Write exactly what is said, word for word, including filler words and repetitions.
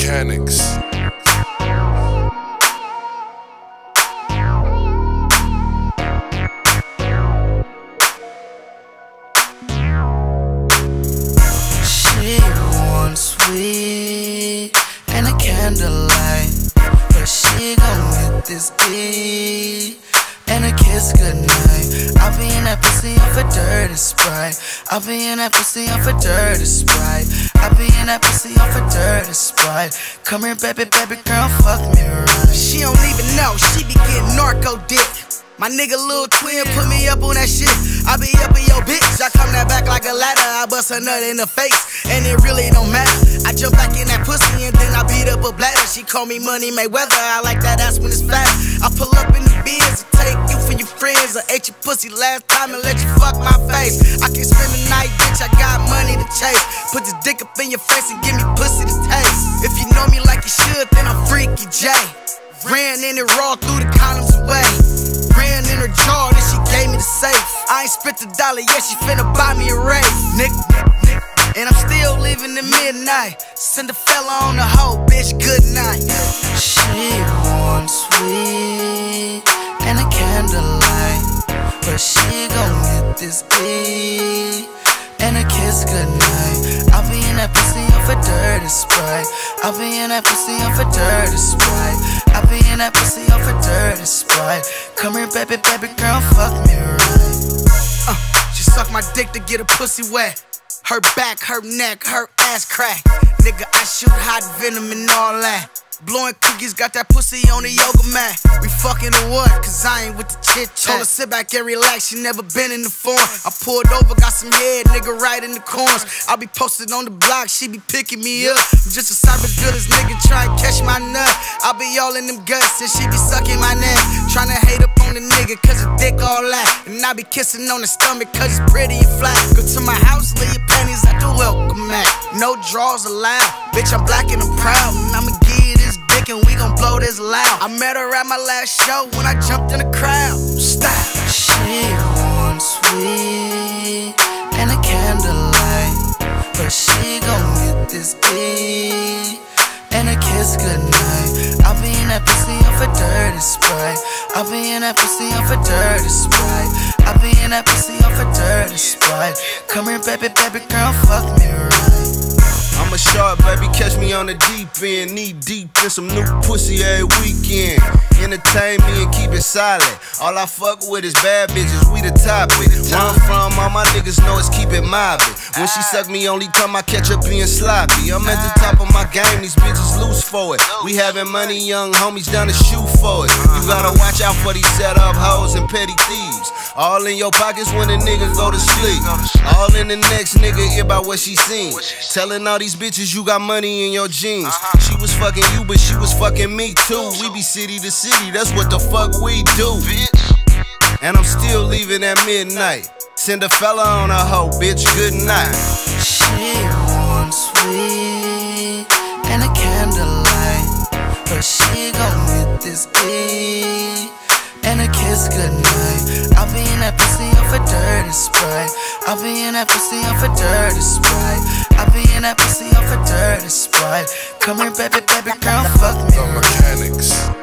mechanics. She wants sweet and a candlelight, but she gon' get this D and a kiss goodnight. I'll be in that pussy off a dirty Sprite. I'll be in that pussy off a dirty Sprite. I'll be in that pussy off a dirty Sprite. Come here, baby, baby girl, fuck me right. She don't even know, she be getting narco dick. My nigga Lil Twin put me up on that shit. I be up in your bitch, I come that back like a ladder. I bust a nut in the face, and it really don't matter. I jump back in that pussy and then I beat up a bladder. She call me Money Mayweather, I like that ass when it's fat. I pull up in the Benz and take you for your friends. I ate your pussy last time and let you fuck my face. I can spend the night, bitch, I got money to chase. Put this dick up in your face and give me pussy to taste. If you know me like you should, then I'm Freaky J. Ran in it raw, threw the condoms away. Ran in her jaw, then she gave me the safe. I ain't spent a dollar yet, she finna buy me a race, nigga. And I'm still leaving at midnight. Send a fella on the hoe, bitch, good night. She wants sweet and a candlelight, but she gon' get this D and a kiss goodnight. I'll be in that pussy off a dirty Sprite. I'll be in that pussy off a dirty Sprite. I'll be in that pussy off a dirty Sprite. Come here, baby, baby girl, fuck me right. Uh, she suck my dick to get her pussy wet. Her back, her neck, her ass crack. Nigga, I shoot hot venom and all that. Blowing cookies, got that pussy on the yoga mat. We fucking or what? Cause I ain't with the chit chat. Told her sit back and relax, she never been in the form. I pulled over, got some head, nigga right in the corners. I be posted on the block, she be picking me up. I'm just a cyber goodest nigga try and catch my nut. I be all in them guts and she be sucking my neck. Tryna hate up on the nigga cause her dick all that. And I be kissing on the stomach cause it's pretty and flat. Go to my house, lay your panties at the welcome mat. No draws allowed, bitch I'm black and I'm proud. And I'ma give you this dick and we gon' blow this loud. I met her at my last show when I jumped in the crowd. Stop. She wants sweet and a candlelight, but she gon' get this D and a kiss goodnight. I'll be in that pussy off a dirty Sprite. I'll be in that pussy off a dirty Sprite. I'll be in that pussy off a dirty Sprite. Come here, baby, baby girl, fuck me right. I'm a shark, baby, catch me on the deep end. Knee deep in some new pussy every weekend. Entertain me and keep it solid. All I fuck with is bad bitches, we the topic. Where I'm from, all my niggas know it's keep it mobbing. When she suck me, only time I catch her being sloppy. I'm at the top of my game, these bitches loose for it. We having money, young homies down to shoot for it. You gotta watch out for these set up hoes and petty thieves. All in your pockets when a nigga go to sleep. All in the next nigga ear about what she seen. Telling all these bitches you got money in your jeans. She was fucking you, but she was fucking me too. We be city to city, that's what the fuck we do. And I'm still leaving at midnight. Send a fella on a hoe, bitch, good night. She wants sweet and a candlelight, but she gon' get this D and a kiss goodnight. I'll be in that pussy off a dirty Sprite. I'll be in that pussy off a dirty Sprite. I'll be in that pussy off a dirty Sprite. Come here, baby, baby girl, fuck me. The mechanics.